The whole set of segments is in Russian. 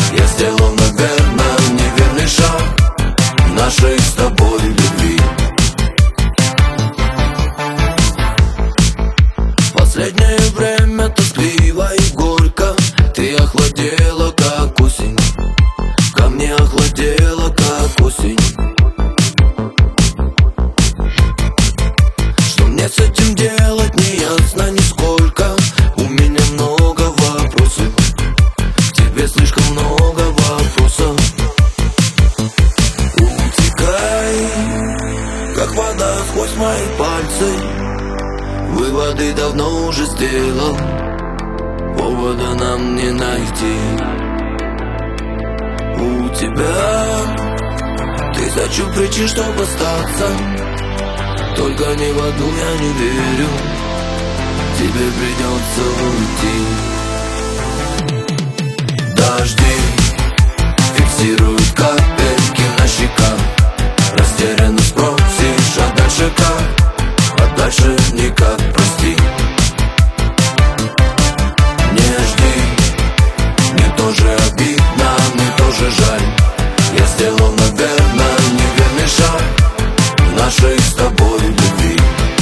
Я сделал, наверное, неверный шаг в нашей с тобой любви. Последнее время тоскливо и горько. Ты охладела, как осень, ко мне охладела, как осень. Что мне с этим делать, не ясно нисколько. У меня много вопросов, к тебе слишком много вопросов. Утекай, как вода сквозь мои пальцы. Выводы давно уже сделал, повода нам не найти. У тебя тысячу причин, чтобы остаться, только не в одну я не верю, тебе придется уйти. Дожди фиксируют капельки на щеках. Растерянно спросишь, а дальше как? А дальше никак, прости. Не жди, мне тоже обидно, мне тоже жаль. Я сделал, наверное, неверный шаг в нашей с тобой любви.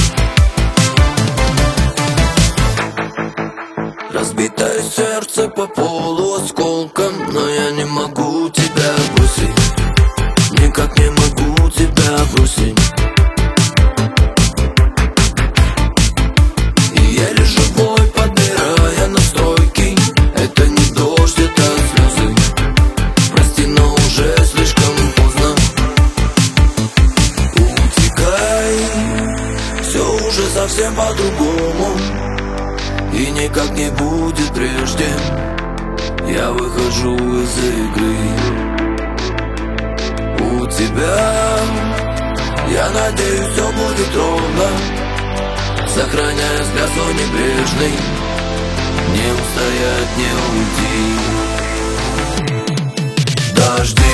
Разбитое сердце по полу осколком, но я не могу тебя бросить, никак не могу тебя бросить. Еле живой, подбирая настройки. Это не дождь, это слезы. Прости, но уже слишком поздно. Утекай, все уже совсем по-другому, и никак не будет прежде. Я выхожу из игры. У тебя, я надеюсь, все будет ровно, сохраняя взгляд свой небрежный. Не устоять, не уйти. Дожди